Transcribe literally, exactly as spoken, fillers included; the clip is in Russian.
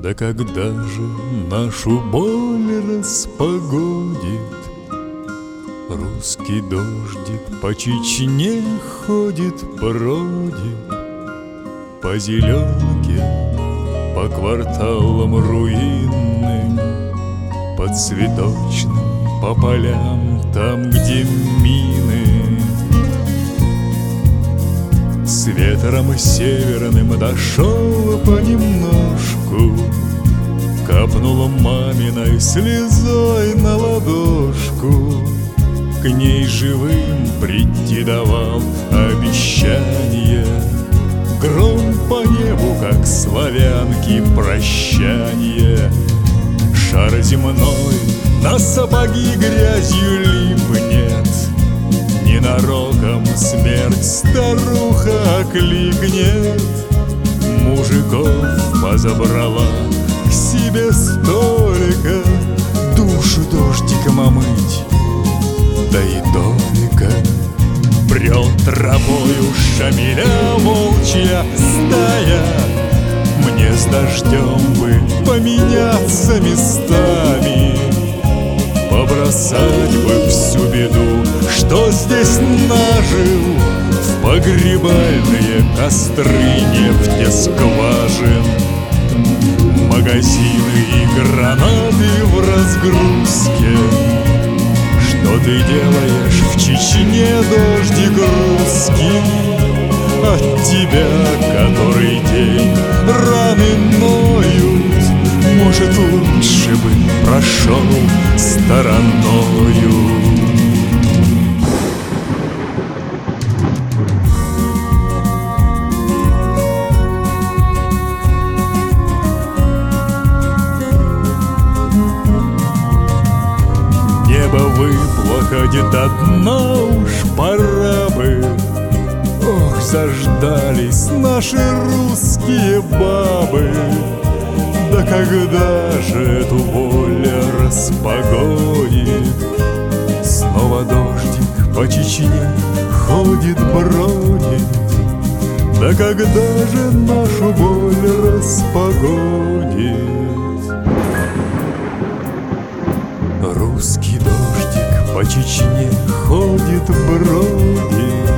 Да когда же нашу боль распогодит? Русский дождик по Чечне ходит, бродит по зеленке, по кварталам руинным, по цветочным, по полям, там, где мины. С ветром северным дошел понемножку, капнула маминой слезой на ладошку. К ней живым прийти давал обещание, гром по небу, как славянки, прощание. Шар земной на сапоги грязью липнет, ненароком смерть старуха окликнет. Мужиков позабрала к себе столика, душу дождиком омыть, да и только. Брел тропою Шамиля волчья стая, мне с дождем бы поменяться местами, побросать бы всю беду, что здесь нажил, в погребальные костры нефтескважин. Магазины и гранаты в разгрузке. Что ты делаешь в Чечне, дождик русский? От тебя который день раны ноют, может, лучше бы прошел стороною. Небо выплакать до дна уж пора бы. Ох, заждались наши русские бабы. Да когда же эту боль распогодит? Снова дождик по Чечне ходит, бродит. Да когда же нашу боль распогодит? Русский дождик по Чечне ходит, бродит.